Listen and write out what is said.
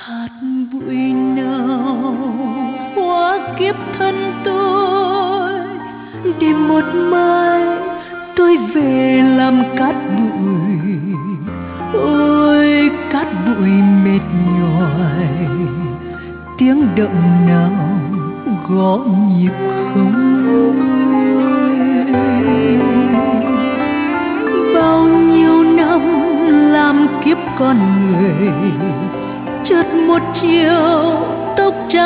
hạt bụi nào hóa kiếp thân tôi, để một mai tôi về làm cát bụi. Ôi cát bụi mệt nhòi, tiếng động nào gõ nhịp không nguôi. Bao nhiêu năm làm kiếp con người, chợt một chiều tóc